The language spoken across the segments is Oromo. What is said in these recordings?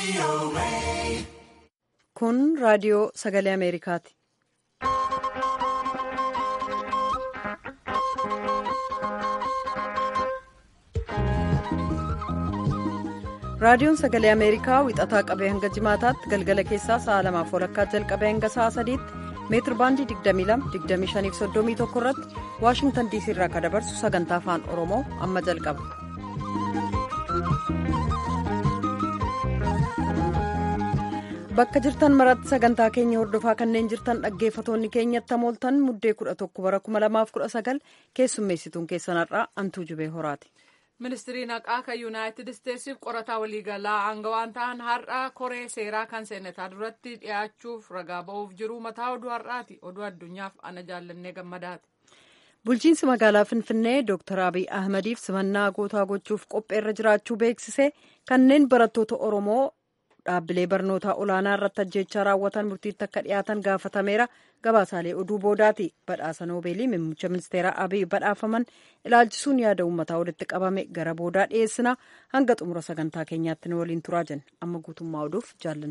Kun raadiyoo sagalee Ameerikaati. Raadiyoon sagalee Ameerikaa wixataa qabee hanga jimaataatti galgala keessaa sa'a 2:00 jalqabee hanga sa'a 3:00 meetir baandii 22-25-31 irratti Waashingtan DC irraa kan dabarsu sagantaa afaan Oromoo amma jalqaba. Bakka jirtan maratti sagantaa keenya hordofaa kanneen jirtan dhaggeeffatoonni keenyatti hamooltan muddee 11 bara 2019 keessummeessituun keessanarraa Antuu Jubee Horaati. Ministiriin haqaa kan Yuunaayitid Isteetsiif qorataa waliigalaa aangawaan ta'an har'a koree seeraa kan seenataa duratti dhiyaachuuf ragaa ba'uuf jiru mataa oduu har'aati. Oduu addunyaaf ana jaallannee gammadaati. Bulchiinsi magaalaa Finfinnee Dr. Abiy Ahmadiif simannaa gootaa gochuuf qopheerra jiraachuu beeksise kanneen barattoota Oromoo dhaabbilee barnootaa olaanaa irratti ajjeechaa raawwatan murtiitti akka dhiyaatan gaafatameera. Gabaasaalee oduu boodaati. Badhaasa noobeelii muummicha ministeeraa Abiy badhaafaman ilaalchisuun yaada uummataa walitti qabame gara boodaa dhiyeessina. Hanga xumura sagantaa keenyaatti nu waliin turaa jenna. Amma guutummaa oduuf jaallanne.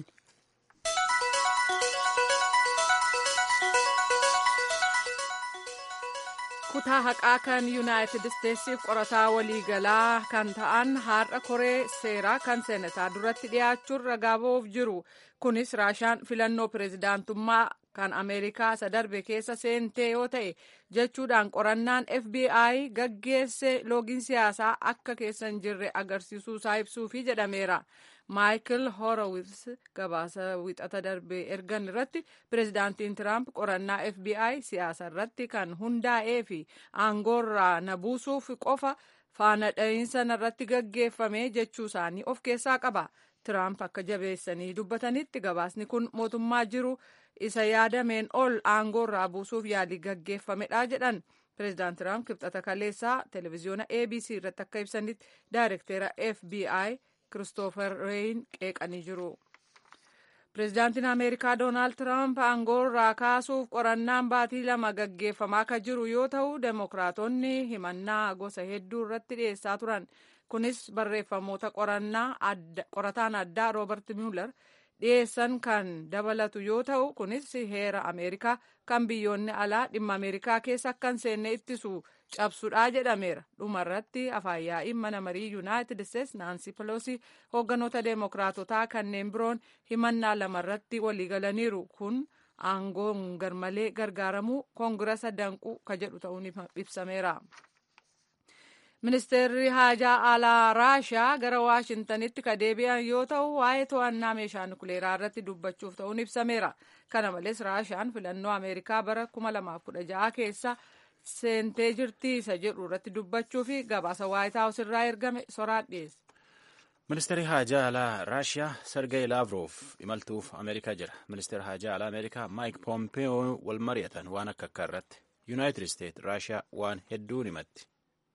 Kutaa haqaa kan Yuunaayitid Isteetsiif qorataa waliigalaa kan ta'an har'a koree seeraa kan seenataa duratti dhiyaachuun ragaa ba'uuf jiru. Kunis Raashaan filannoo pireezidaantummaa kan Ameerikaa isa darbe keessa seentee yoo ta'e jechuudhaan qorannaan FBI gaggeesse loogiin siyaasaa akka keessa hin jirre agarsiisuusaa ibsuufi jedhameera. Maayikel Horowitz gabaasa wixata darbee ergan irratti pireezidaantiin Tiraamp qorannaa FBI siyaasa irratti kan hundaa'ee fi aangoorraa na buusuuf qofa faana dha'iinsa irratti gaggeeffame jechuu isaanii of keessaa qaba. Tiraamp akka jabeessanii dubbatanitti gabaasni kun mootummaa jiru isa yaadameen ol aangoorraa buusuuf yaalii gaggeeffamedha jedhan. Pireezidaant Tiraamp kibxata kaleessaa televezyiyoona ABC irratti akka ibsanitti daayirektera FBI Kiristoofer Reeyin qeeqanii jiru. Pireezidaantiin Ameerikaa Doonaald Tiraamp aangoorraa kaasuuf qorannaan baatii 2 gaggeeffamaa kan jiru yoo ta'u, Demookiraatonni himannaa gosa hedduu irratti dhiyeessaa turan. Kunis barreeffamoota qorataan addaa Roobert Mueller dhiyeessan kan dabalatu yoo ta'u, kunis heera Ameerikaa kan biyyoonni alaa dhimma Ameerikaa keessa akka hin seenne ittisu cabsuudhaa jedhameera. Dhumarratti afaan yaa'iin mana marii Yuunaayitid Isteetsi Naansi Peloosi hoogganoota Demookiraatotaa kanneen biroon himannaa 2 irratti waliigalaniiru. Kun aangoon garmalee gargaaramuu koongirasa danquu kan jedhu ta'uun ibsameera. Ministeerri haajaa alaa Raashiyaa gara Waashintanitti ka deebi'an yoo ta'u, waa'ee to'annaa meeshaa nukuleeraa irratti dubbachuuf ta'uun ibsameera. Kana malees Raashiyaan filannoo Ameerikaa bara 2016 keessa seentee jirti isa jedhu irratti dubbachuu fi gabaasa Waayit Haawus irraa ergame soraan dhiyeesse. Ministeerri haajaa alaa Raashiyaa Sergey Lavrov imaltuuf Ameerikaa jira. Ministeerri haajaa alaa Ameerikaa Mike Pompeo wal mari'atan waan akka irratti. Yuunaayitid Isteetsi Raashiyaa waan hedduun himatti.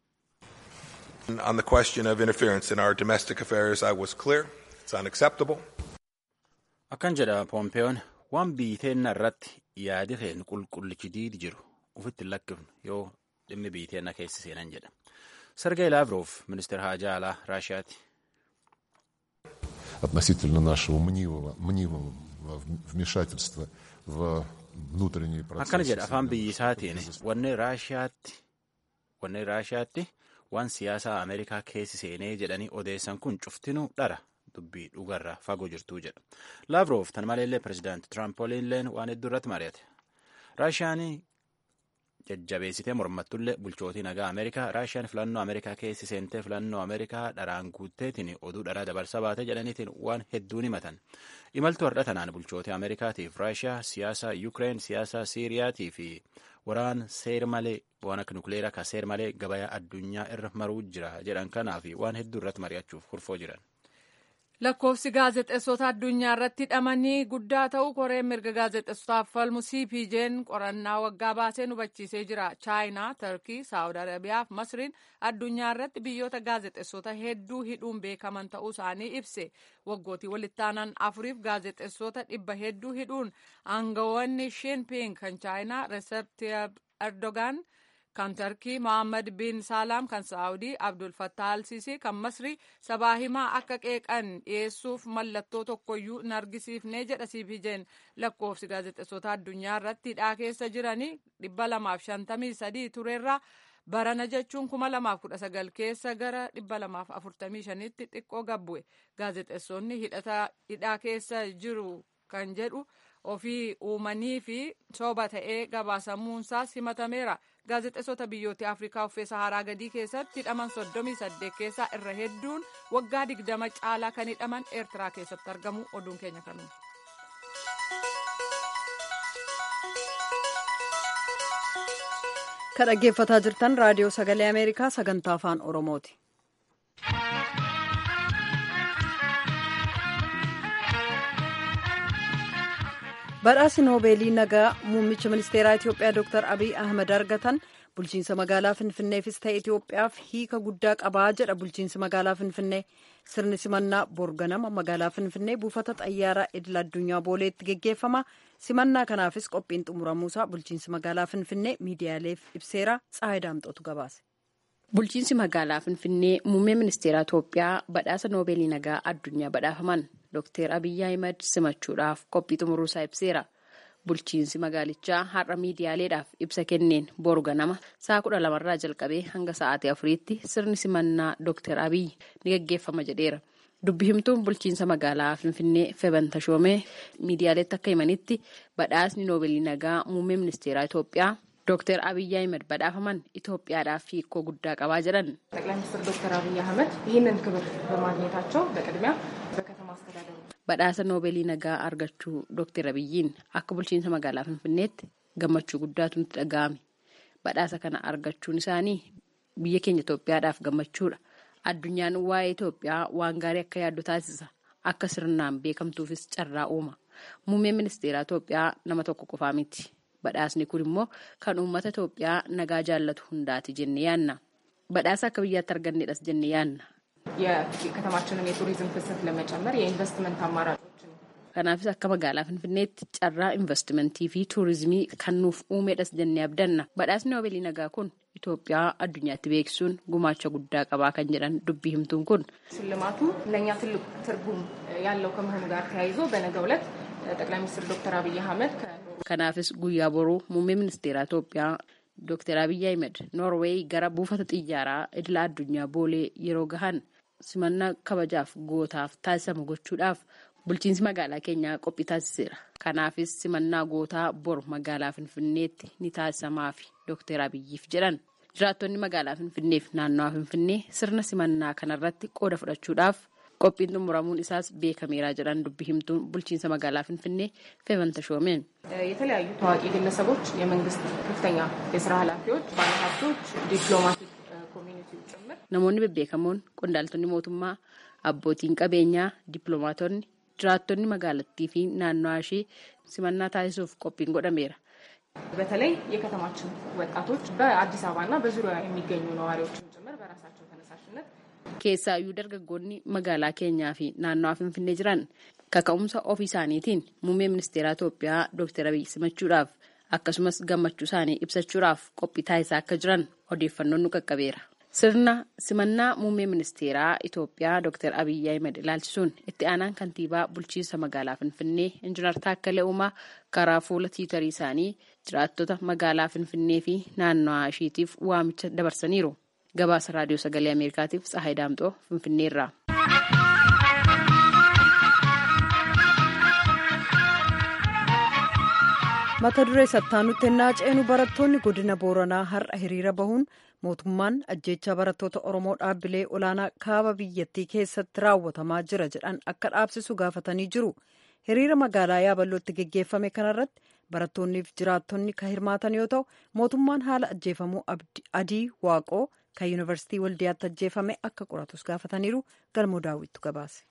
On the question of interference in our domestic affairs, I was clear. It's unacceptable. Akkan jedha Pompeoon waan biiteenna irratti yaadifeen qulqullichi jiru ufitti lakkifnu yoo dhimmi biiteenna keessa seenan jedha. Sergey Lavrov, ministeera haajaa alaa Raashiyaati. Относительно нашего мнимого вмешательства в внутренние процессы. Akkana jedha afaan biyyisaatiin wanni Raashiyaatti waan siyaasaa Ameerikaa keessi seenee jedhanii odeessan kun cuftinuu dhara dubbii dhugarraa fagoo jirtuu jedha. Lavrov tan maleellee pireezidaanti Tiraamp waliinilleen waan hedduu irratti mari'ate. Raashiyaan jajjabeessitee mormattullee bulchootii nagaa Ameerikaa Raashiyaan filannoo Ameerikaa keessi seentee filannoo Ameerikaa dharaan guutteetiin oduu dharaa dabarsa baate jedhaniitiin waan hedduun himatan. Imaltuu har'a tanaan bulchootii Ameerikaatiif Raashiyaa siyaasa Yuukireen, siyaasa Siiriyaatii fi waraan seer malee waan akka nukuleeraa ka seer malee gabayaa addunyaa irra maruu jira jedhan kanaaf waan hedduu irratti mari'achuuf kurfoo jiran. Lakkoofsi gaazexeessota addunyaa irratti hidhamanii guddaa ta'uu koreen mirga gaazexeessotaaf falmu CPJ'n qorannaa waggaa baasee hubachiisee jira. Chaayinaa, Turkii, Saawud Arabiyaa fi Masriin addunyaa irratti biyyoota gaazexeessota hedduu hidhuun beekaman ta'uu isaanii ibse. Waggootii walitti aanan 4 gaazexeessota 100 hedduu hidhuun aangawoonni Shinping kan Chaayinaa, Recep Tayyip Erdogan kan Tarkii Mohammed bin Salaam, kan Saawudii Abdul Fattah al-Sisii, kan Masrii sabaa himaa akka qeeqan dhiyeessuuf mallattoo tokkoyyuu hin argisiifne jedha CPJ'n. Lakkoofsi gaazexeessota addunyaa irratti hidhaa keessa jiranii 253 turerraa barana jechuun 2019 keessa gara 245tti xiqqoo gabbu'e. Gaazexeessonni hidhaa keessa jiru kan jedhu ofii uumanii fi soba ta'ee gabaasamuunsaa simatameera. Gaazexeessota biyyoota Afrikaa uffee Saharaa gadii keessatti hidhaman 38 keessaa irra hedduun waggaa 20 caalaa kan hidhaman Eertiraa keessatti argamu. Oduun keenya kanuma. Kan dhaggeeffataa jirtan raadiyoo sagalee Ameerikaa sagantaa afaan Oromooti. Badhaasi Noobeelii nagaa muummicha ministeeraa Itiyoophiyaa Dr. Abiy Ahmed argatan bulchiinsa magaalaa Finfinneefis ta'e Itiyoophiyaaf hiika guddaa qabaa jedha bulchiinsi magaalaa Finfinnee. Sirni simannaa borganama magaalaa Finfinnee buufata xayyaaraa idil addunyaa booleetti geggeeffama. Simannaa kanaafis qophiin xumuramuusaa bulchiinsi magaalaa Finfinnee miidiyaaleef ibseera. Tsahaay Daamxootu gabaase. Bulchiinsi magaalaa Finfinnee muummee ministeeraa Itiyoophiyaa badhaasa Noobeelii nagaa addunyaa badhaafaman Dr. Abiy Ahmed simachuudhaaf qophii xumuruusaa ibseera. Bulchiinsi magaalichaa har'a miidiyaaleedhaaf ibsa kenneen boru ganama sa'a 12 jalqabee hanga sa'aatii 4tti sirni simannaa Dr. Abiy ni gaggeeffama jedheera. Dubbi himtuun bulchiinsa magaalaa Finfinnee Feban Tashoomee miidiyaaleetti akka himanitti badhaasni Noobeelii nagaa muummee ministeeraa Itoophiyaa Dr. Abiy Ahmed badhaafaman Itoophiyaadhaaf hiikoo guddaa qabaa jedhan. ጠቅላይ ሚኒስትር ዶክተር አብይ አህመድ ይህንን ክብር በማግኘታቸው በቅድሚያ በከተማ አስተዳደሩ badhaasa Noobeelii nagaa argachuu Dr. Abiyyiin akka bulchiinsa magaalaa Finfinneetti gammachuu guddaatu nutti dhaga'ame. Badhaasa kana argachuun isaanii biyya keenya Itoophiyaadhaaf gammachuudha. Addunyaan waa'ee Itoophiyaa waan gaarii akka yaaddu taasisa. Akka sirnaan beekamtuufis carraa uuma. Muummeen ministeeraa Itoophiyaa nama tokko qofaa miti. Badhaasni kun immoo kan uummata Itoophiyaa nagaa jaallatu hundaati jennee yaanna. Badhaasa akka biyyaatti argannedhas jennee yaanna. የከተማችንን የቱሪዝም ፍሰት ለመጨመር የኢንቨስትመንት አማራጮችን kanaafis akka magaalaa Finfinneetti carraa investimentii fi tuurizimii kan nuuf uumedhas jennee abdanna. Badhaasni Noobeelii nagaa kun Itoophiyaa addunyaatti beeksisuun gumaacha guddaa qabaa kan jedhan dubbii himtuun kun. ሽልማቱ ለእኛ ትልቅ ትርጉም ያለው ከመሆኑ ጋር ተያይዞ በነገው ዕለት ጠቅላይ ሚኒስትር ዶክተር አብይ አህመድ kanaafis guyyaa boruu muummee ministeeraa Itoophiyaa Dr. Abiy Ahmed Noorweey gara buufata xiyyaaraa idila addunyaa boolee yeroo gahan simannaa kabajaaf gootaaf taasisamu gochuudhaaf bulchiinsi magaalaa keenyaa qophii taasiseera. Kanaafis simannaa gootaa bor magaalaa Finfinneetti ni taasisamaafi Dr. Abiyyiif jedhan. Jiraattonni magaalaa Finfinneef naannawaa Finfinnee sirna simannaa kanarratti qooda fudhachuudhaaf qophiin xumuramuun isaas beekameera jedhan dubbi himtuun bulchiinsa magaalaa Finfinnee Feban Tashoomeen. የተለያዩ ታዋቂ ግለሰቦች የመንግስት ከፍተኛ የስራ ኃላፊዎች ባለሀብቶች ዲፕሎማቲክ ኮሚኒቲው ጭምር namoonni bebbeekamoon qondaaltonni mootummaa abbootiin qabeenyaa dippiloomaatonni jiraattonni magaalattii fi naannawaa ishee simannaa taasisuuf qophiin godhameera. በተለይ የከተማችን ወጣቶች በአዲስ አበባና በዙሪያ የሚገኙ ነዋሪዎችም ጭምር በራሳቸው ተነሳሽነት keessaayyuu dargaggoonni magaalaa keenyaa fi naannawaa Finfinnee jiran kaka'umsa ofii isaaniitiin muummee ministeeraa Itoophiyaa Dr. Abiy simachuudhaaf akkasumas gammachuu isaanii ibsachuudhaaf qophii taasisaa akka jiran odeeffannoon nu qaqqabeera. Sirna simannaa muummee ministeeraa Itoophiyaa Dr. Abiy Ahmed ilaalchisuun itti aanaan kantiibaa bulchiinsa magaalaa Finfinnee Injiinar Taakkalee Uumaa karaa fuula tiitarii isaanii jiraattota magaalaa Finfinnee fi naannawaa isheetiif waamicha dabarsaniiru. Gabaasa raadiyoo sagalee Ameerikaatiif Tsahaay Daamxoo Finfinneerraa. Mata duree sattaanutti ennaa ceenu barattoonni godina Booranaa har'a hiriira bahuun mootummaan ajjeechaa barattoota Oromoo dhaabbilee olaanaa kaaba biyyattii keessatti raawwatamaa jira jedhan akka dhaabsisu gaafatanii jiru. Hiriira magaalaa Yaabalootti geggeeffame kanarratti barattoonniif jiraattonni kan hirmaatan yoo ta'u mootummaan haala ajjeefamuu Adii Waaqoo kan yuunivarsiitii Waldiyaatti ajjeefame akka qoratus gaafataniiru. Galmoo Daawwittu gabaase.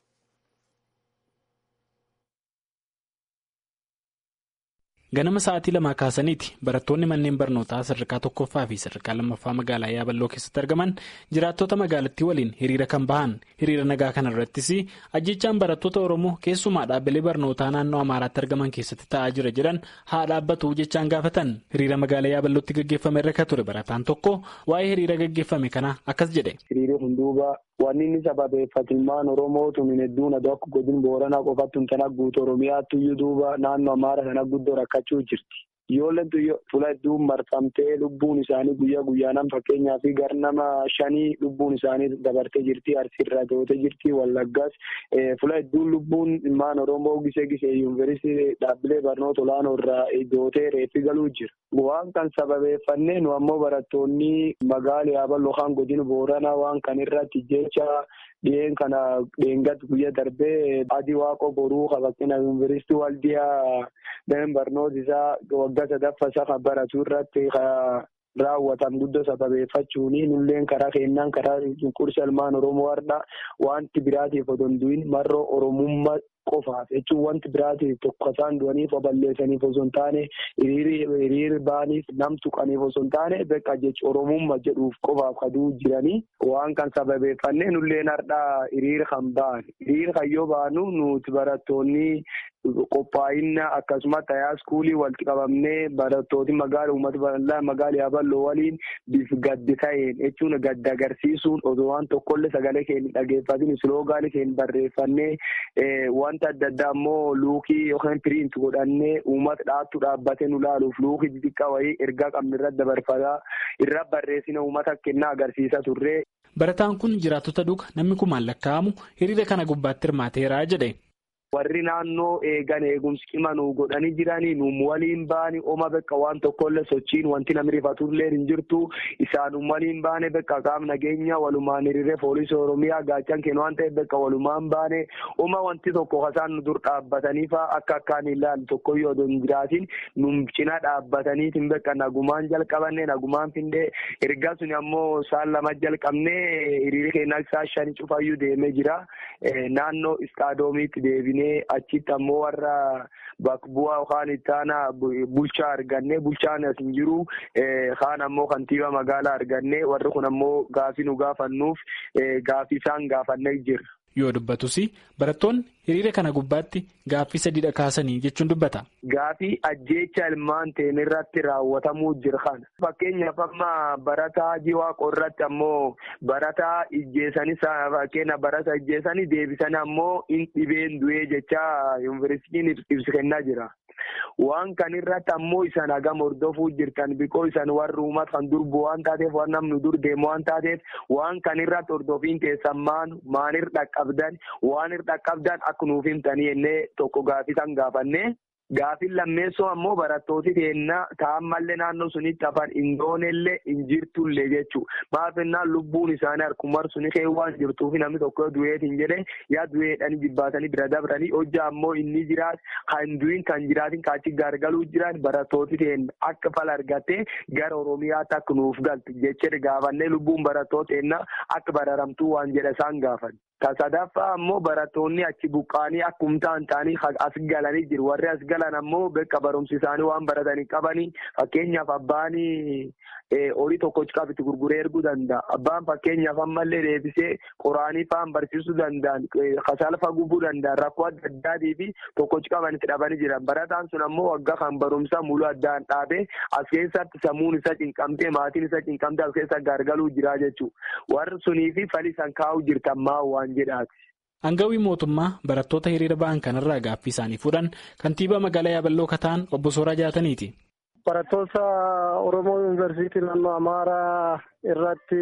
Ganama sa'aatii 2 kaasaniiti barattoonni manneen barnootaa sadarkaa 1ffaa fi sadarkaa 2ffaa magaalaa Yaaballoo keessatti argaman jiraattota magaalattii waliin hiriira kan bahan. Hiriira nagaa kana irrattis ajjechaan barattoota Oromoo keessumaa dhaabbilee barnootaa naannoo Amaaraatti argaman keessatti ta'aa jira jedhan haa dhaabbatu jechaan gaafatan. Hiriira magaalaa Yaaballootti gaggeeffame irra ture barataan tokko waa'ee hiriira gaggeeffame kana akkas jedhe. Hiriirri hunduuba wanni inni sababeeffatilmaan Oromoo tumin hedduun adoo akka godin Booranaa qofattu tan guutuu Oromiyaatti iyyuu duuba naannoo Amaaraa sana guddoo rakkachuu jirti. Ijoolleen fuula hedduun marfamtee lubbuun isaanii guyyaa guyyaan fakkeenyaaf garnama 5 lubbuun isaanii dabartee jirti. Arsiirraa dootee jirti. Wallaggaas fuula hedduun lubbuun ilmaan Oromoo gisee yuunivarsiitii dhaabbilee barnoota olaanoo irraa dootee reeffi galuu jira. Waan kan sababeeffannee nu ammoo barattoonni magaalaa Yaaballoo kan godina Booranaa waan kan irratti jecha dhiyeen kana dheengat guyyaa darbee adii waaqoo boruu qabatina yuunivarsiitii waldiyaa dameen barnoota isaa waggaa sadaffaa kan baratu irratti raawwatan guddoo sababeeffachuuni nulleen karaa kennaan karaa cunqursa ilmaan Oromoo har'a wanti biraatiif odoo hin du'in marroo Oromummaa qofaaf jechuun wanti biraatiif tokko isaan du'aniif balleessaniif osoo hin taane hiriira baaniif nam tuqaniif osoo hin taane bakka jecha Oromummaa jedhuuf qofaaf kaduu jiranii waan kan sababeeffannee nulleen har'a hiriira kan ba'an. Hiriira kan yoo baanu nuti barattoonni qophaa'inna akkasumas tayaa iskuulii walitti qabamnee barattooti uummata bal'aa magaalaa Yaaballoo waliin bifa gaddi ta'een jechuun gadda agarsiisuun osoo waan tokkollee sagalee keenya dhageeffatin isloogaanii keenya barreeffannee wanta adda addaa immoo luukii yookaan piriint godhannee uummata dhaabbatee nu laaluuf luukii xixiqqaa wayii ergaa qabne irratti dabarfataa irra barreessina uummata kennaa agarsiisa turre. Barataan kun jiraattota duuka namni kumaan lakkaa'amu hiriira kana gubbaatti hirmaateera jedhe. Warri naannoo eegan eegumsi qima nu godhanii jiranii nu waliin baanii oma bakka waan tokkollee sochiin wanti namni rifatullee hin jirtu isaan waliin baane bakka qaam nageenya walumaan hiriiree poolisii Oromiyaa gaachan kennu waan ta'eef bakka walumaan baane oma wanti tokko kasaan nu dur dhaabbataniifa akka akkaan ilaalu tokkoyyoo odoo hin jiraatin nu cina dhaabbataniitiin bakka nagumaan jalqabannee nagumaan findee ergaa suni ammoo saan lama jalqabnee hiriira keenyaa isaa 5 cufayyuu deemee jira naannoo istaadoomiitti deebine. Achitti ammoo warra bakka bu'aa yookaan ittaana bulchaa arganne bulchaan as hin jiru kaan ammoo kantiibaa magaalaa arganne warri kun ammoo gaafii nu gaafannuuf gaafii isaan gaafannee jirra. Yoo dubbatus barattoonni hiriira kana gubbaatti gaaffii 3 kaasanii jechuun dubbata. Gaaffii ajjeecha ilmaan ta'een irratti raawwatamuu jira kana. Fakkeenyaaf amma barataa jiwaaqoo irratti ammoo barataa ijjeessanii fakkeenya barataa ijjeessanii deebisanii ammoo hin dhibeen du'ee jecha yuunivarsiitiin ibsa kennaa jira. Waan kan irratti ammoo isaan hagam hordofuu jirtan bikoo isaan warri uummata kan durbu waan taateef waan namni dur deemu waan taateef waan kan irratti hordofiin teessan maanir dhaqqabdan waan irra dhaqqabdan akka nuuf himtanii jennee tokko gaafii kan gaafannee. Gaafin lammeessoo ammoo barattooti teennaa taa'ammallee naannoo sunitti afaan indoonellee hin jirtullee jechuudha. Maafennaan lubbuun isaanii harkumar suni kee waan jirtuuf namni tokko du'eetiin jedhee yaa du'eedhaan jibbaatanii bira dabranii hojjaa ammoo inni jiraat kan du'in kan jiraatin kaachi gargaluu jiran barattooti teenna akka fala argattee gara Oromiyaatti akka nuuf galtu jechee gaafannee lubbuun barattoota teennaa akka bararamtuu waan jedha isaan gaafan. Sadaffaa ammoo barattoonni achi buqqaanii akkumtaan ta'anii as galanii jiru. Warri as galan ammoo bakka barumsi isaanii waan baratanii qabanii fakkeenyaaf abbaanii horii tokkochi qabitti gurguree erguu danda'a. Abbaan fakkeenyaaf ammallee deebisee qoraanii fa'aan barsiisuu danda'an kasaalfa gubuu danda'an rakkoo adda addaatii fi tokkochi qabanitti dhabanii jiran. Barataan sun ammoo waggaa kan barumsaa muluu addaan dhaabee as keessatti sammuun isa cinqamtee maatiin isa cinqamtee as keessa gargaluu jira jechuudha. Warri sunii fi falii san kaa'uu jirtan maa waan jedhaati. Angawii mootummaa barattoota hiriira ba'an kanarraa gaaffii isaanii fuudhan kantiibaa magaalaa Yaaballoo kataan obbo Sooraa Jaataniiti. Barattoota Oromoo Yuunivarsiitii naannoo Amaaraa irratti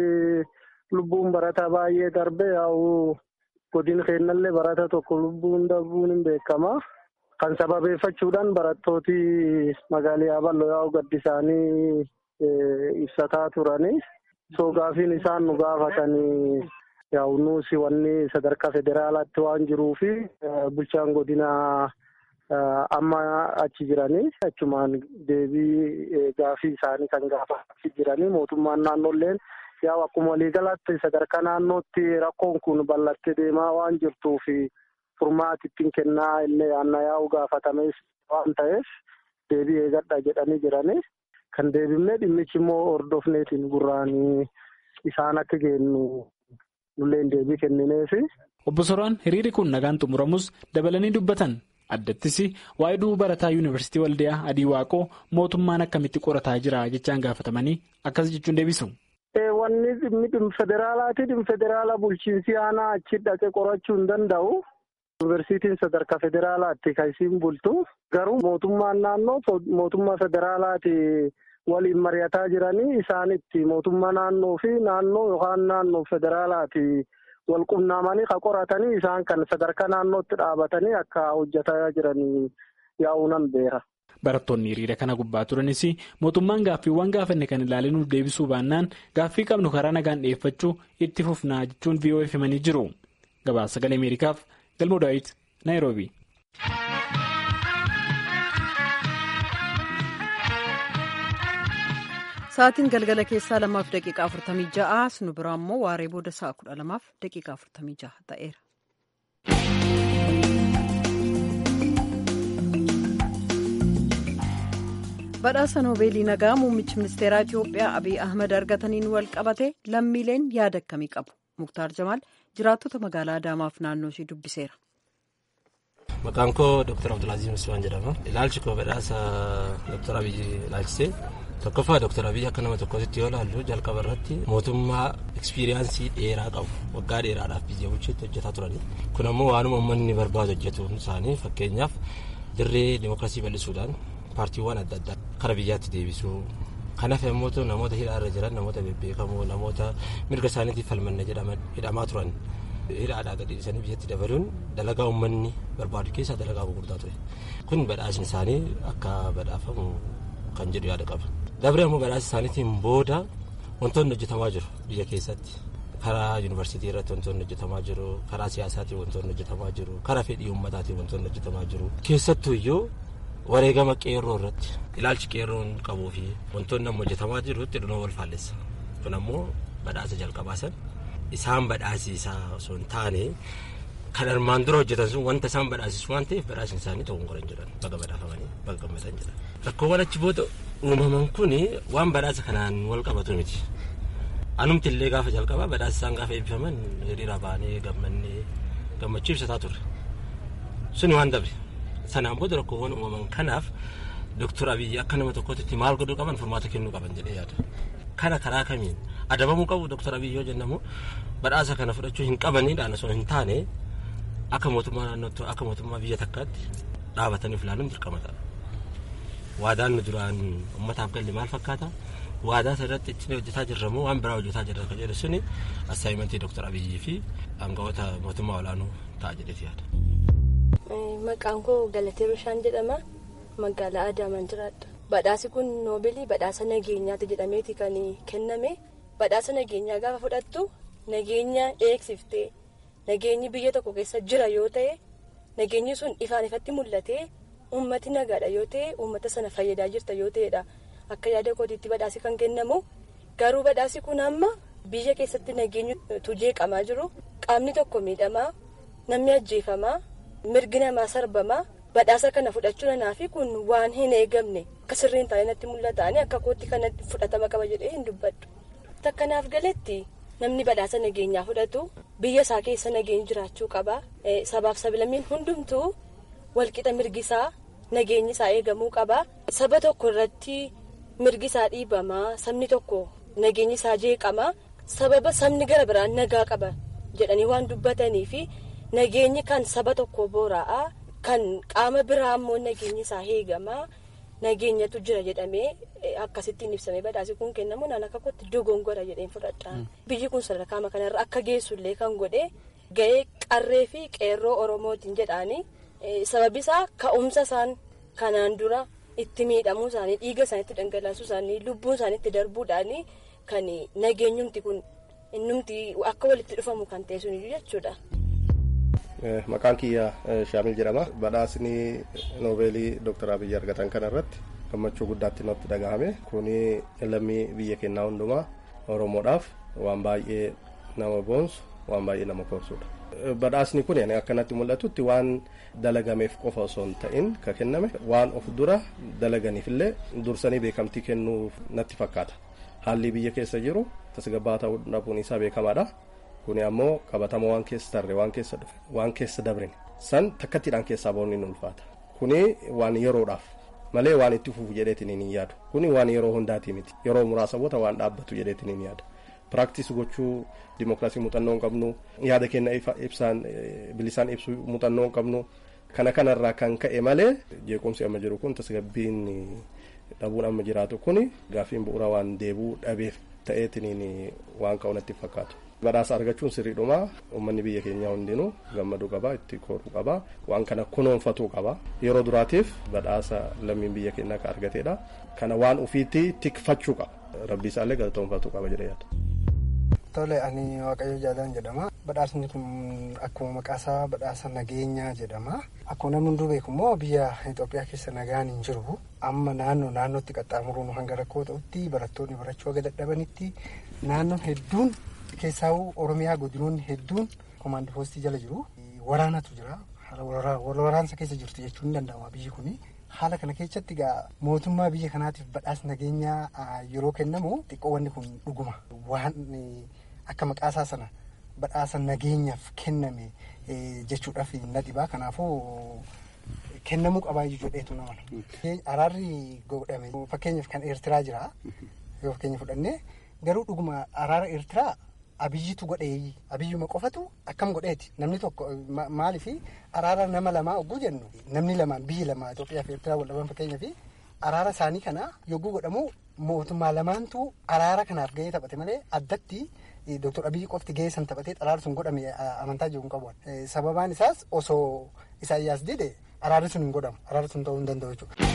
lubbuun barataa baay'ee darbe yaa'u godina keenyallee barata tokko lubbuun darbuun hin beekama. Kan sababeeffachuudhaan barattooti magaalaa Yaaballoo yaa'u gaddi isaanii ibsataa turani. So gaafiin isaan nu gaafatanii yaa'u nuusi wanni sadarkaa federaalaatti waan jiruufi bulchaan godina amma achi jiranii achumaan deebii gaafii isaanii kan gaafachaa jiranii mootummaan naannoolleen yaa'u akkuma waliigalaatti sadarkaa naannootti rakkoon kun bal'attee deemaa waan jirtuufi furmaata ittiin kennaa illee yaa'u gaafatamees waan ta'eef deebii eegadha jedhanii jiranii kan deebifnee dhimmichi immoo hordofneetiin gurraanii isaan akka kennu nulleen deebii kennineefi. Obbo Soraan hiriirri kun nagaan xumuramus dabalanii dubbatan addattis waa'ee du'a barataa yuunivarsiitii Waldiyaa Adii Waaqoo mootummaan akkamitti qorataa jira jechaan gaafatamanii akkas jechuun deebisu. Wanni dhimmi federaalaati dhimmi federaala bulchiinsi aanaa achi dhaqee qorachuu hin danda'u. Yuunivarsiitiin sadarkaa federaalaatti kan isiin bultu garuu mootummaan naannoo mootummaa federaalaati waliin mari'ataa jiranii isaanitti mootummaa naannoo fi naannoo yookaan naannoo federaalaati wal qunnamanii kan qoratanii isaan kan sadarkaa naannootti dhaabatanii akka hojjetaa jiranii yaa'uunan beera. Barattoonni hiriira kana gubbaa turanis mootummaan gaaffiiwwan gaafanne kan ilaalee nuuf deebisuu baannaan gaaffii qabnu karaa nagaan dhiyeeffachuu itti fufnaa jechuun VOA himanii jiru. Gabaasa Sagalee Ameerikaaf Galmoo Daawit Naayiroobii. Sa'aatiin galgala keessaa 2:46 nu biraa immoo waaree booda sa'a 12:46 ta'eera. Badhaasa Noobeelii nagaa muummichi ministeeraa Itiyoophiyaa Abiy Ahmed argataniin wal qabate lammiileen yaada akkamii qabu? Muktaar Jamaal jiraattota magaalaa Adaamaaf naannoo ishee dubbiseera. Maqaan koo Dr. Abdulaziz Muslimaan jedhama. Ilaalchi koo badhaasa Dr. Abiy ilaalchisee tokkoffaa Dr. Abiy akka nama tokkotti yoo ilaallu jalqaba irratti mootummaa ekspiriyaansii dheeraa qabu waggaa dheeraadhaaf biyya bulcheetti hojjetaa turani. Kun ammoo waanuma uummanni barbaadu hojjetuun isaanii fakkeenyaaf dirree dimookiraasii bal'isuudhaan paartiiwwan adda addaa kara biyyaatti deebisuu kanaaf immoo namoota hidhaarra jiran namoota bebbeekamoo namoota mirga isaaniitiif falmanna jedhaman hidhamaa turan hidhaadhaa gadi dhiisanii biyyatti dabaluun dalagaa uummanni barbaadu keessaa dalagaa gurguddaa ture. Kun badhaasni isaanii akka badhaafamu kan jedhu yaada qaba. Dabree immoo badhaasa isaaniitiin booda wantoonni hojjetamaa jiru biyya keessatti karaa yuunivarsiitii irratti wantoonni hojjetamaa jiru karaa siyaasaatiin wantoonni hojjetamaa jiru karaa fedhii uummataatiin wantoonni hojjetamaa jiru keessattuu iyyuu wareegama qeerroo irratti ilaalchi qeerroon qabuu fi wantoonni amma hojjetamaa jirutti dhunoo wal faallessa. Kun ammoo badhaasa jalqabaasan isaan badhaasisaa osoo hin taane kan armaan dura hojjetan sun wanta isaan badhaasisu waan ta'eef badhaasni isaanii ta'uu hin qoran jedhan baga badhaafamanii baga gammatan jedhan. Rakkoowwan achi booda uumaman kun waan badhaasa kanaan wal qabatu miti. Anumti illee gaafa jalqabaa badhaasa isaan gaafa eebbifaman hiriira baanee gammannee gammachuu ibsataa turre. Suni waan dabre. Sanaan booda rakkoowwan uumaman kanaaf Dr. Abiy akka nama tokkotti maal godhuu qaban furmaata kennuu qaban jedhee yaada. Kana karaa kamiin adabamuu qabu Dr. Abiy yoo jennamu badhaasa kana fudhachuu hin qabaniidhaan osoo hin taane akka mootummaa naannootti akka mootummaa biyya takkaatti dhaabatanii filaanuun dirqama ta'a. Waadaan nu duraan uummataaf galle maal fakkaata? Waadaa irratti itti hojjetaa jirra moo waan biraa hojjetaa jirra kan jedhu suni assaayimentii Dr. Abiy fi aangawoota mootummaa olaanoo ta'a jedheeti yaada. Maqaan koo Galatee Bishaan jedhama. Magaalaa Adaamaan jiraadha. Badhaasi kun Noobeelii badhaasa nageenyaati jedhameeti kan kenname. Badhaasa nageenyaa gaafa fudhattu nageenya eegsiftee nageenyi biyya tokko keessa jira yoo ta'e nageenyi sun ifaan ifatti mul'atee uummati nagaadha yoo ta'e uummata sana fayyadaa jirta yoo ta'edha. Akka yaada kootiitti badhaasi kan kennamu garuu badhaasi kun amma biyya keessatti nageenyi tujeeqamaa jiru qaamni tokko miidhamaa namni ajjeefamaa mirgi namaa sarbamaa badhaasa kana fudhachuu nanaafi kun waan hin eegamne akka sirriin taa'ee natti mul'ataanii akka kootti kanatti fudhatama qaba jedhee hin dubbadhu. Takkanaaf galetti namni badhaasa nageenyaa fudhatu biyya isaa keessa nageenyi jiraachuu qaba. Sabaaf sablammiin hundumtuu walqixa mirgisaa nageenyi isaa eegamuu qaba. Saba tokko irratti mirgi isaa dhiibamaa sabni tokko nageenyi isaa jeeqamaa sababa sabni gara biraan nagaa qaba jedhanii waan dubbatanii fi nageenyi kan saba tokko boora'aa kan qaama biraa ammoo nageenyi isaa eegamaa nageenyatu jira jedhamee akkasittiin ibsamee badhaasi kun kennamu naan akka kootti dogongora jedheen fudhadha. Biyyi kun sadarkaa kanarra akka geessullee kan godhe ga'ee qarree fi qeerroo Oromootiin jedhaanii sababi isaa ka'umsa isaan kanaan dura itti miidhamuu isaanii dhiiga isaaniitti dhangalaasuu isaanii lubbuun isaaniitti darbuudhaanii kan nageenyumti kun innumti akka walitti dhufamu kan ta'e suniyyuu jechuudha. Maqaan kiyya Shaamil jedhama. Badhaasni Noobeelii Dr. Abiy argatan kanarratti gammachuu guddaatti natti dhagahame. Kuni lammii biyya keenyaa hundumaa Oromoodhaaf waan baay'ee nama boonsu waan baay'ee nama korsudha. Badhaasni kun akkanatti mul'atutti waan dalagameef qofa osoo hin ta'in ka kenname waan of dura dalaganiifillee dursanii beekamtii kennuuf natti fakkaata. Haalli biyya keessa jiru tasgabbaa ta'uu dhabuun isaa beekamaadha. Kuni ammoo qabatama waan keessa tarre waan keessa dabrine san takkattiidhaan keessaa bahuun ni ulfaata. Kuni waan yeroodhaaf malee waan itti fufu jedheetiin hin yaadu. Kuni waan yeroo hundaatii miti. Yeroo muraasa booda waan dhaabbatu jedheetiin hin yaada. Piraaktis gochuu dimookiraasii muuxannoo hin qabnu yaada kenna ibsaan bilisaan ibsuu muuxannoo hin qabnu kanarraa kan ka'e malee jeequmsi amma jiru kun tasgabbiin dhabuun amma jiraatu kuni gaaffiin bu'uura waan deebuu dhabeef ta'eetiin waan ka'unatti fakkaatu. Badhaasa argachuun sirriidhuma uummanni biyya keenyaa hundinuu gammaduu qaba itti koruu qaba waan kana kunuunfatuu qaba yeroo duraatiif badhaasa lammiin biyya keenyaa ka argateedha kana waan ofiitti tikfachuu qaba rabbi isaallee galatoomfatuu qaba jedhee yaada. Tole ani Waaqayyo Jaalaan jedhama. Badhaasni kun akkuma maqaasaa badhaasa nageenyaa jedhama. Akkuma namni hunduu beeku immoo biyya Itoophiyaa keessa nagaan hin jiru. Amma naannootti qaxxaamuruun hanga rakkoo ta'utti barattoonni barachuu haga dadhabanitti naannoon hedduun keessaa'uu Oromiyaa godinoonni hedduun komaandii poostii jala jiru. Waraanatu jira. Waraansa keessa jirtu jechuun ni danda'ama biyyi kuni. Haala kana keessatti mootummaa biyya kanaatiif badhaasa nageenyaa yeroo kennamu xiqqoo wanni kun dhuguma waan akka maqaasaa sana badhaasa nageenyaaf kenname jechuudhaaf na dhibaa kanaafuu kennamuu qabaa jedheetu nama. Araarri godhame fakkeenyaaf kan Eertiraa jira yoo fakkeenya fudhannee garuu dhuguma araara Eertiraa abiyyitu godhee abiyyuma qofatu akkam godheeti namni tokko maaliifi araara nama lamaa ogguu jennu namni lamaan biyyi lama Itoophiyaa fi Eertiraa wal dhaban fakkeenyaaf araara isaanii kana yogguu godhamu mootummaa lamaantu araara kanaaf gahee taphate malee addatti Dr. Abiyyi qofti gahee san taphatee araarri sun godhame amantaa jiru hin qabu. Sababaan isaas osoo Isaayyaas dide araarri sun hin godhamu araarri sun ta'uu hin danda'u jechuudha.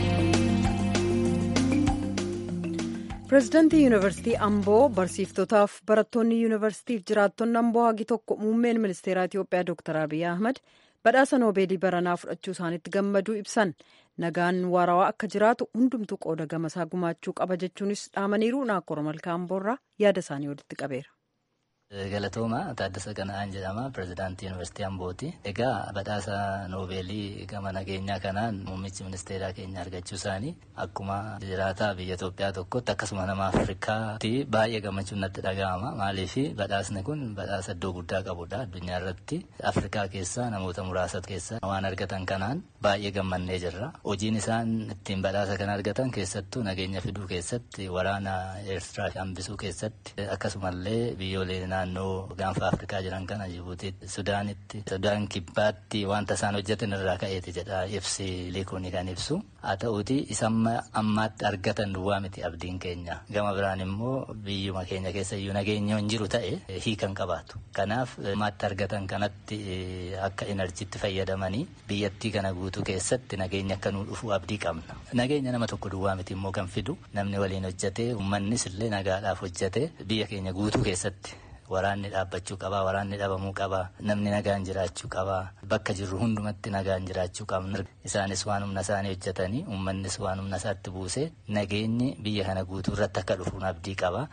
Pireezidaantii Yuunivarsiitii Amboo barsiiftotaaf barattoonni yuunivarsiitiif jiraattonni Amboo hagi tokko muummeen ministeeraa Itoophiyaa Dr. Abiy Ahmad badhaasa noobeelii baranaa fudhachuu isaaniitti gammaduu ibsan nagaan waarawaa akka jiraatu hundumtuu qooda gamasaa gumaachuu qaba jechuunis dhaamaniiru Naakkor Malkaa Amboorraa yaada isaanii walitti qabeera. Galatooma Taaddasa Qana'aan jedhama pireezidaantii Yuunivarsiitii Ambooti. Egaa badhaasa noobeelii gama nageenyaa kanaan muummichi ministeeraa keenya argachuu isaanii akkuma jiraataa biyya Itoophiyaa tokkotti akkasuma nama Afrikaatti baay'ee gammachuun natti dhaga'ama. Maaliif badhaasni kun badhaasa iddoo guddaa qabudha addunyaa irratti. Afrikaa keessaa namoota muraasa keessaa waan argatan kanaan baay'ee gammannee jirra. Hojiin isaan ittiin badhaasa kana argatan keessattuu nageenya fiduu keessatti waraana Eertiraa hambisuu keessatti akkasumallee biyyoolee naannoo gaanfa Afrikaa jiran kana Jibuutiitti, Sudaanitti, Sudaan kibbaatti wanta isaan hojjetan irraa ka'eeti jedha ibsi liikuuni kan ibsu. Haa ta'uuti isaan ammaatti argatan duwwaa miti abdiin keenya. Gama biraan immoo biyyuma keenya keessa iyyuu nageenya hin jiru ta'e hiikan qabaatu. Kanaaf ammaatti argatan kanatti akka enerjiitti fayyadamanii biyyattii kana guutuu keessatti nageenya akka nuu dhufu abdii qabna. Nageenya nama tokko duwwaa miti immoo kan fidu namni waliin hojjetee uummannis illee nagaadhaaf hojjetee biyya keenya guutuu keessatti waraanni dhaabbachuu qaba, waraanni dhabamuu qaba, namni nagaan jiraachuu qaba, bakka jirru hundumatti nagaan jiraachuu qabna. Isaanis waan humna isaanii hojjetanii uummannis waan humna isaatti buusee nageenyi biyya kana guutuu irratti akka dhufuun abdii qaba.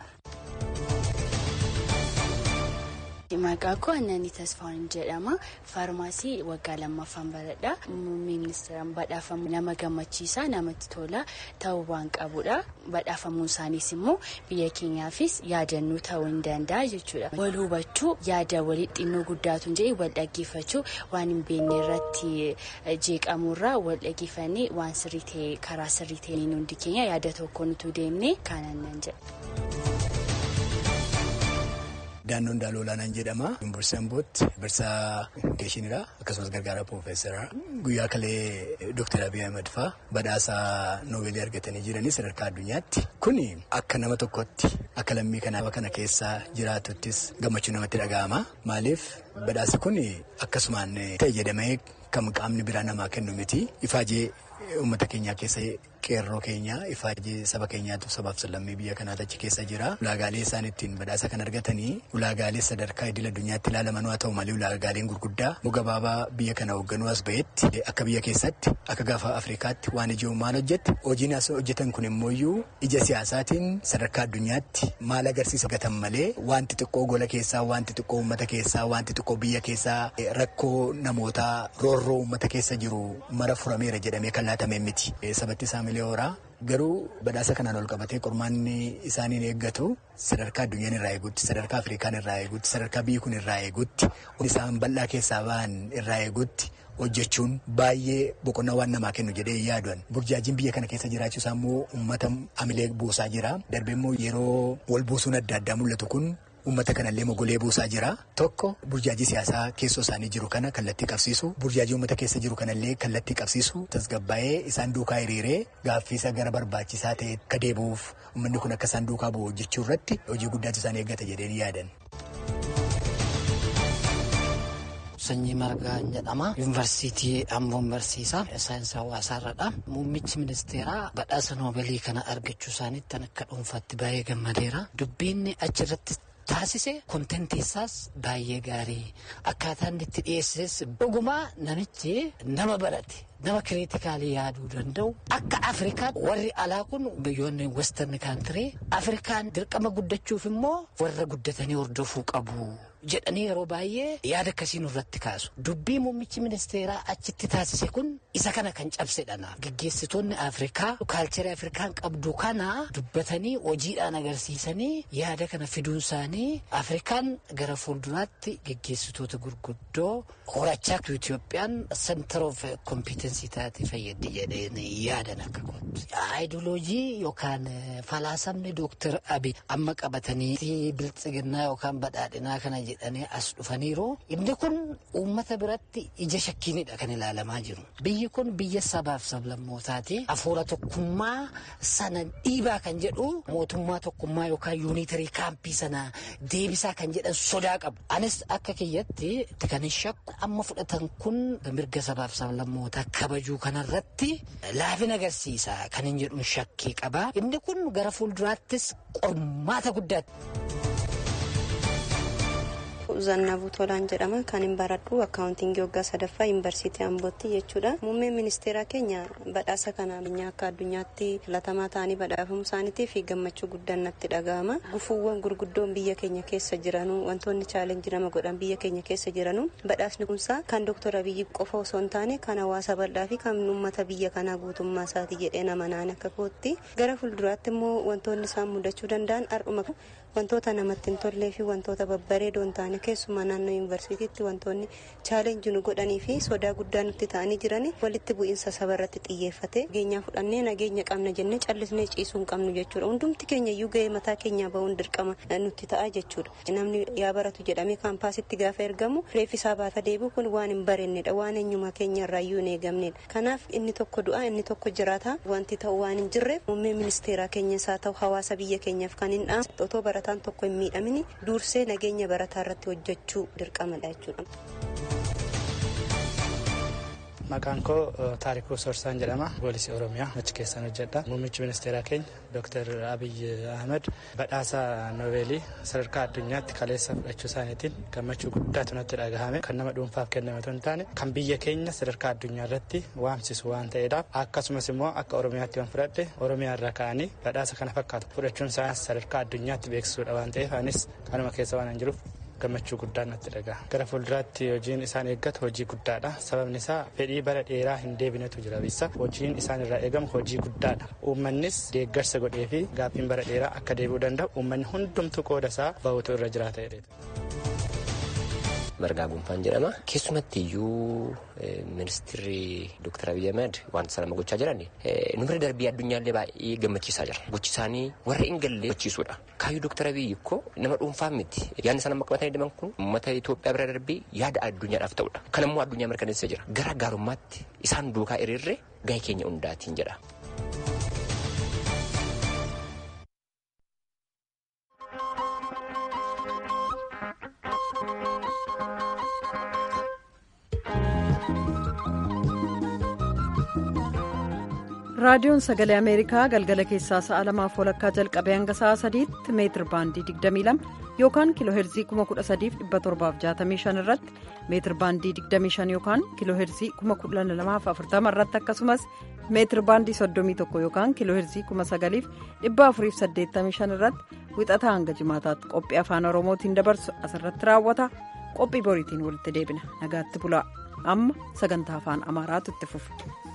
Maqaa koo Annanii Tasfaawwan jedhama. Faarmaasii waggaa lammaffaan baradha. Muummee ministeeraan badhaafamu nama gammachiisa, namatti tola ta'uu waan qabudha. Badhaafamuun isaaniis immoo biyya keenyaafis yaadannoo ta'uu hin danda'a jechuudha. Wal hubachuu yaada walii xinnoo guddaatu hin jedhe wal dhaggeeffachuu waan hin beekne irratti jeeqamurraa wal dhaggeeffannee waan sirrii ta'e karaa sirrii ta'een hundi keenya yaada tokko nutu deemne kanan nan jedha. Daannoon Daaloolaan jedhama. Yuunivarsiitii Ambootti barsiisaa keeshiniidha. Akkasumas gargaaraa Piroofeesaraa. Guyyaa kalee Dr. Abiy Ahmed fa'aa badhaasa noobeelii argatanii jiranii sadarkaa addunyaatti. Kuni akka nama tokkotti akka lammii kana keessa jiraatuttis gammachuu namatti dhaga'ama. Maaliif badhaasi kun akkasumaan ta'e jedhamee kan qaamni biraa namaa kennu miti. Ifaajee uummata keenyaa keessa qeerroo keenya ifaajii saba keenyaatu sabaaf sallammii biyya kanaa achi keessa jira. Ulaagaalee isaan ittiin badhaasa kan argatanii ulaagaalee sadarkaa idil addunyaatti ilaalaman haa ta'u malee ulaagaaleen gurguddaa gabaabaa biyya kana hoogganuu as ba'etti akka biyya keessatti akka gaafa Afrikaatti waan ijoo maal hojjette hojiin as hojjetan kun immoo ija siyaasaatiin sadarkaa addunyaatti maal agarsiisa gatan malee wanti xiqqoo gola keessaa wanti xiqqoo uummata keessaa wanti xiqqoo biyya keessaa rakkoo namootaa roorroo uummata keessa jiru mara furameera jedhamee kan laatamee miti. Sabatti isaa miliyoora garuu badhaasa kanaan ol qabatee qormaanni isaaniin eeggatu sadarkaa addunyaan irraa eegutti sadarkaa Afrikaan irraa eegutti sadarkaa biyyi kun irraa eegutti isaan bal'aa keessaa ba'an irraa eegutti hojjechuun baay'ee boqonnaa waan namaa kennu jedhee yaaduun burjaajiin biyya kana keessa jiraachuu isaa immoo uummata amilee buusaa jira. Darbee immoo yeroo wal buusuun adda addaa mul'atu kun uummata kanallee mogolee buusaa jira. Tokko burjaajii siyaasaa keessoo isaanii jiru kana kallattii qabsiisu burjaajii uummata keessa jiru kanallee kallattii qabsiisu tasgabbaa'ee isaan duukaa hiriiree gaaffiisa gara barbaachisaa ta'e akka deebi'uuf uummanni kun akka isaan duukaa bu'u hojjechuu irratti hojii guddaatu isaan eeggata jedheen yaadan. Sanyii Margaa jedhama. Yuunivarsiitii Amboon barsiisaa saayinsii hawaasaarradha. Muummichi ministeeraa badhaasa noobeelii kana argachuu isaaniitti akka dhuunfaatti baay'ee gammadeera. Dubbiin achirratti taasise kontentii isaas baay'ee gaarii. Akkaataan itti dhiyeesses dhugumaa namichi nama barate. Nama kiriitikaalii yaaduu danda'u akka Afrikaan warri alaa kun biyyoonni western kaantirii Afrikaan dirqama guddachuuf immoo warra guddatanii hordofuu qabu jedhanii yeroo baay'ee yaada akkasiin irratti kaasu. Dubbii muummichi ministeeraa achitti taasise kun isa kana kan cabsedhana. Gaggeessitoonni Afrikaa kaalcherii Afrikaan qabdu kana dubbatanii hojiidhaan agarsiisanii yaada kana fiduun isaanii Afrikaan gara fuulduraatti gaggeessitoota gurguddoo horachaa Itoophiyaan center of competence taate fayyaddi jedheen yaadan akka gootu. Ayidooloojii yookaan falaasamni Dooktar Abiy amma qabatanii biltsiginnaa yookaan badhaadhinaa kana jedhanii as dhufaniiru. Inni kun uummata biratti ija shakkiinidha kan ilaalamaa jiru. Biyyi kun biyya sabaaf sablammootaati. Hafuura tokkummaa sana dhiibaa kan jedhu mootummaa tokkummaa yookaan yuunitarii kaampii sana deebisaa kan jedhan sodaa qabu. Anis akka kiyyatti kan shakku amma fudhatan kun mirga sabaaf sablammootaa kabajuu kanarratti laafina agarsiisa kan hin jedhuun shakkii qaba. Inni kun gara fuulduraattis qormaata guddaatti. Zannabuu Tolaan jedhama. Kan hin baradhu akkaawuntiingii waggaa sadaffaa yuunivarsiitii Ambootti jechuudha. Muummeen ministeeraa keenya badhaasa kana akka addunyaatti filatamaa ta'anii badhaafamuu isaaniitiif gammachuu guddaan natti dhaga'ama. Gufuuwwan gurguddoon biyya keenya keessa jiranuu wantoonni chaalenjii nama godhan biyya keenya keessa jiranuu badhaasni kunsaa kan Dooktar Abiyyi qofa osoo hin taane kan hawaasa bal'aa fi kan uummata biyya kanaa guutummaa isaati jedhee nama naan akka kootti. Gara fuulduraatti immoo wantoonni isaan mudachuu danda'an har'uma wantoota namatti hin tollee fi wantoota babbareedoo hin taane keessumaa naannoo yuunivarsiitiitti wantoonni chaalenjii nu godhanii fi sodaa guddaa nutti ta'anii jiranii walitti bu'iinsa saba irratti xiyyeeffate nageenya fudhannee nageenya qabna jennee callisnee ciisuu hin qabnu jechuudha. Hundumti keenya iyyuu ga'ee mataa keenyaa ba'uun dirqama nutti ta'a jechuudha. Namni yaa baratu jedhamee kaampaasitti gaafa ergamu reeffisaa baata deebi'u kun waan hin barennedha waan eenyumaa keenya irraa iyyuu hin eegamnedha. Kanaaf inni tokko du'a inni tokko jiraata wanti ta'u waan hin jirreef muummee ministeeraa keenya isaa ta'u hawaasa biyya keenyaaf kan hin dhaamne otoo barataan tokko hin miidhamini dursee nageenya barataa irratti hojjechuu dirqamadha jechuudha. Maqaan koo Taarikuu Sorsaan jedhama. Poolisii Oromiyaa achi keessan hojjedha. Muummichi ministeeraa keenya Dooktar Abiy Ahmed badhaasa noobeelii sadarkaa addunyaatti kaleessa fudhachuu isaaniitiin gammachuu guddaatu natti dhagahame. Kan nama dhuunfaaf kenname otoo hin taane kan biyya keenya sadarkaa addunyaa irratti waamsisu waan ta'eedhaaf akkasumas immoo akka Oromiyaatti waan fudhadhe Oromiyaa irraa ka'anii badhaasa kana fakkaatu fudhachuun isaanii sadarkaa addunyaatti beeksisuudha waan ta'eef anis kanuma keessa waan hin jiruuf gammachuu guddaan natti dhaga'a. Gara fuulduraatti hojiin isaan eeggatu hojii guddaadha. Sababni isaa fedhii bara dheeraa hin deebinetu jira bissa. Hojiin isaan irraa eegamu hojii guddaadha. Uummannis deeggarsa godhee fi gaaffiin bara dheeraa akka deebi'uu danda'u uummanni hundumtuu qooda isaa bahuutu irra jiraata jedheetu. Margaa Gonfaan jedhama. Keessumatti iyyuu ministeerri Dooktar Abiy Ahmed wanta sana gochaa jiran numri darbii addunyaallee baay'ee gammachiisaa jira. Gochi isaanii warra hin galle gochiisuudha. Kaayyoo Dooktar Abiy ikkoo nama dhuunfaa miti. Yaadni sana qabatanii deeman kun uummata Itoophiyaa bira darbii yaada addunyaadhaaf ta'udha. Kan immoo addunyaa mirkaneessee jira. Gara gaarummaatti isaan duukaa hiriirree gahee keenya hundaatiin jedha. raadiyoon sagalee ameerikaa galgala keessaa sa'a 2:00 jalqabee hanga sa'a 3tti meetir baandii 22 yookaan kiilooheerzii 13765 irratti meetir baandii 25 yookaan kiilooheerzii 11240 irratti akkasumas meetir baandii 31 yookaan kiilooheerzii 9485 irratti wixataa hanga jimaataatti qophii afaan oromootiin dabarsu asirratti raawwata. qophii boriitiin walitti deebina nagaatti bulaa amma sagantaa afaan amaaraatu itti fufa.